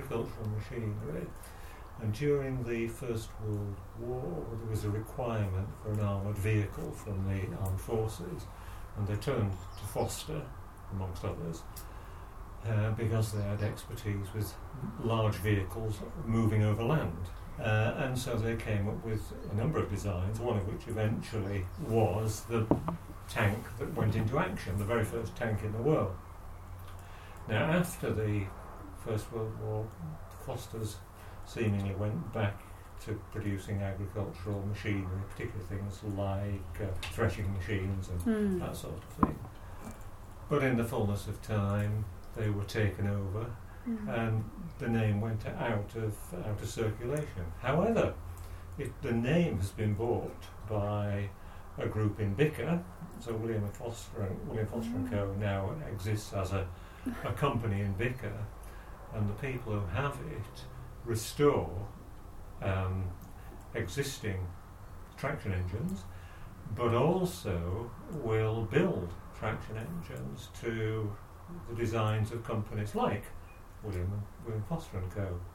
agricultural machinery. And during the First World War, there was a requirement for an armoured vehicle from the armed forces, and they turned to Foster, amongst others, because they had expertise with large vehicles moving over land. And so they came up with a number of designs, one of which eventually was the tank that went into action, the very first tank in the world. Now, after the First World War, Foster's seemingly went back to producing agricultural machinery, particularly things like threshing machines and that sort of thing. But in the fullness of time, they were taken over, and the name went out of circulation. However, the name has been bought by a group in Bicker, so William Foster and Co. now exists as a company in Bicker, and the people who have it restore existing traction engines, but also will build traction engines to the designs of companies like William Foster and Co.